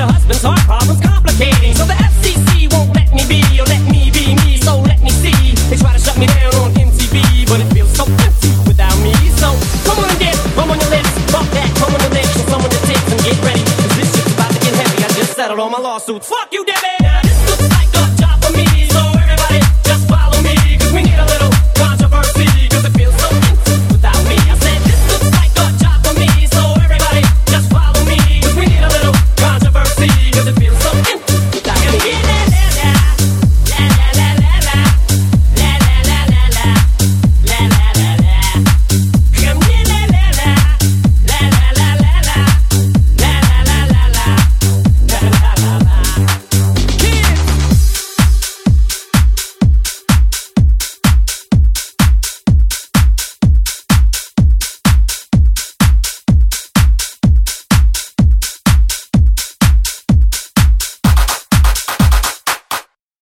your husband's heart problems complicating. So the FCC won't let me be, or let me be me, so let me see. They try to shut me down on MTV, but it feels so empty without me. So come on and dip, come on your lips, fuck that, come on your lips, show someone your tits and get ready, cause this shit's about to get heavy. I just settled all my lawsuits. Fuck you, Debbie! Now this looks like a job for me, so everybody just follow me, cause we need a little controversy, cause it feels so empty without me. I said this looks like a job for me, so everybody just follow me, cause we need a little controversy, cause it feels so